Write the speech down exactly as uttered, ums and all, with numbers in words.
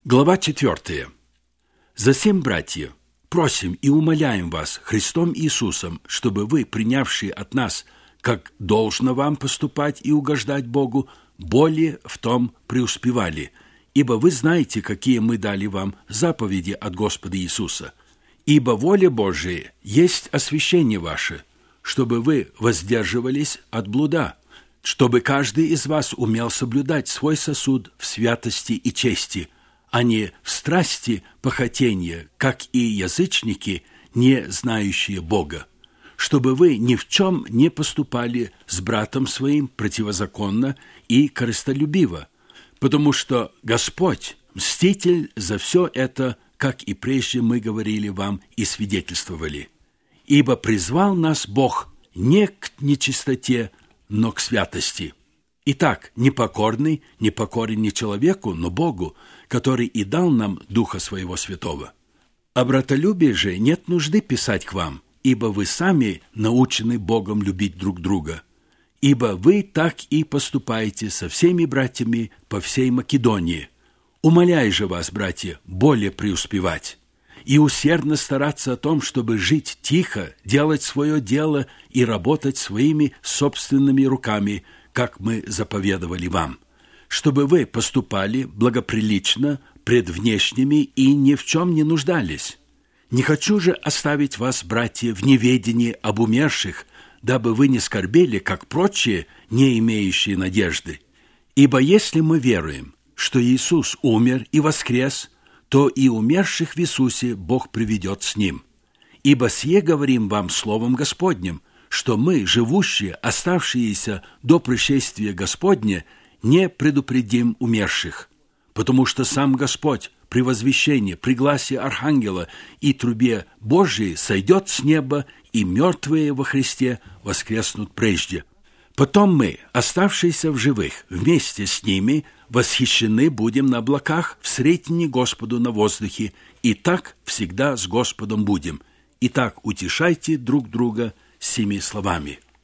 Глава четвертая. «Засем, братья, просим и умоляем вас Христом Иисусом, чтобы вы, принявшие от нас, как должно вам поступать и угождать Богу, более в том преуспевали, ибо вы знаете, какие мы дали вам заповеди от Господа Иисуса. Ибо воля Божия есть освящение ваше, чтобы вы воздерживались от блуда, чтобы каждый из вас умел соблюдать свой сосуд в святости и чести, а не в страсти похотения, как и язычники, не знающие Бога, чтобы вы ни в чем не поступали с братом своим противозаконно и корыстолюбиво, потому что Господь – мститель за все это, как и прежде мы говорили вам и свидетельствовали. Ибо призвал нас Бог не к нечистоте, но к святости. Итак, непокорный, непокорен не человеку, но Богу, который и дал нам Духа Своего Святого. О братолюбии же нет нужды писать к вам, ибо вы сами научены Богом любить друг друга. Ибо вы так и поступаете со всеми братьями по всей Македонии. Умоляю же вас, братья, более преуспевать и усердно стараться о том, чтобы жить тихо, делать свое дело и работать своими собственными руками, как мы заповедовали вам, чтобы вы поступали благоприлично пред внешними и ни в чем не нуждались. Не хочу же оставить вас, братья, в неведении об умерших, дабы вы не скорбели, как прочие, не имеющие надежды. Ибо если мы веруем, что Иисус умер и воскрес, то и умерших в Иисусе Бог приведет с Ним. Ибо сие говорим вам словом Господним, что мы, живущие, оставшиеся до пришествия Господня, не предупредим умерших, потому что сам Господь при возвещении, при гласе Архангела и трубе Божией сойдет с неба, и мертвые во Христе воскреснут прежде. Потом мы, оставшиеся в живых, вместе с ними восхищены будем на облаках в сретении Господу на воздухе, и так всегда с Господом будем. Итак, утешайте друг друга сими словами.